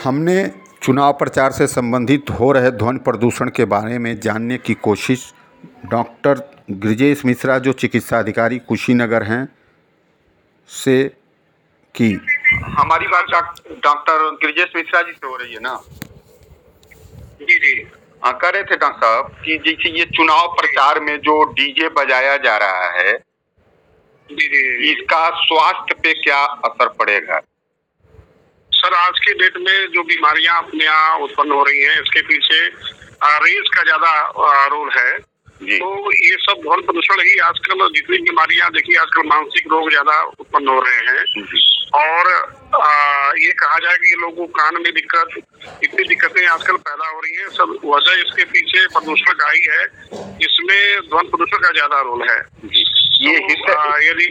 हमने चुनाव प्रचार से संबंधित हो रहे ध्वनि प्रदूषण के बारे में जानने की कोशिश डॉक्टर गिरिजेश मिश्रा जो चिकित्सा अधिकारी कुशीनगर हैं से की। हमारी बात डॉक्टर गिरिजेश मिश्रा जी से हो रही है ना? जी जी। कह रहे थे डॉक्टर साहब कि जैसे ये चुनाव प्रचार में जो डीजे बजाया जा रहा है जी जी, इसका स्वास्थ्य पे क्या असर पड़ेगा? सर आज के डेट में जो बीमारियां अपने यहाँ उत्पन्न हो रही हैं इसके पीछे रेस का ज्यादा रोल है। तो ये सब ध्वनि प्रदूषण ही आजकल जितनी बीमारियां देखिए, आजकल मानसिक रोग ज्यादा उत्पन्न हो रहे हैं और ये कहा जाए कि लोगों को कान में दिक्कत, इतनी दिक्कतें आजकल पैदा हो रही हैं, सब वजह इसके पीछे प्रदूषण का ही है। इसमें ध्वनि प्रदूषण का ज्यादा रोल है। ये यदि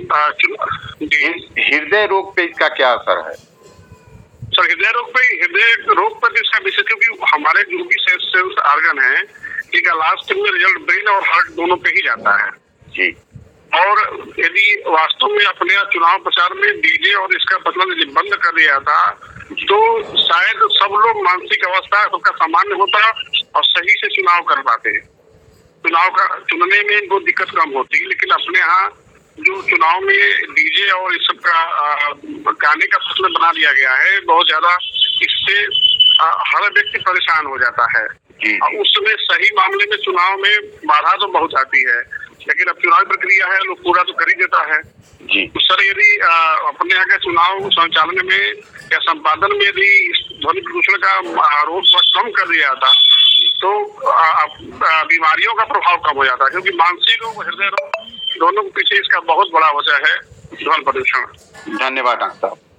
हृदय रोग पे इसका क्या असर है? सर हृदय रोग पर इसका विषय, क्योंकि हमारे जो भी सेंस ऑर्गन है ठीक है, लास्ट में रिजल्ट ब्रेन और हार्ट दोनों पे ही जाता है जी। और यदि वास्तव में अपने चुनाव प्रचार में डीजे और इसका मतलब बंद कर दिया था तो शायद सब लोग मानसिक अवस्था सबका सामान्य होता और सही से चुनाव कर पाते। चुनाव का चुनने में इनको दिक्कत कम होती, लेकिन अपने यहाँ जो चुनाव में डीजे और इस सब का गाने का फसल बना दिया गया है बहुत ज्यादा, इससे हर व्यक्ति परेशान हो जाता है। उस समय सही मामले में चुनाव में बाधा तो बहुत आती है, लेकिन अब चुनाव प्रक्रिया है, लोग पूरा तो कर ही देता है जी। तो सर यदि अपने यहाँ के चुनाव संचालन में या संपादन में यदि ध्वनि प्रदूषण का आरोप कम कर दिया जाता तो बीमारियों का प्रभाव कम हो जाता है, क्योंकि मानसिक रोग हृदय रोग दोनों के पीछे इसका बहुत बड़ा वजह है ध्वनि प्रदूषण। धन्यवाद डॉक्टर साहब।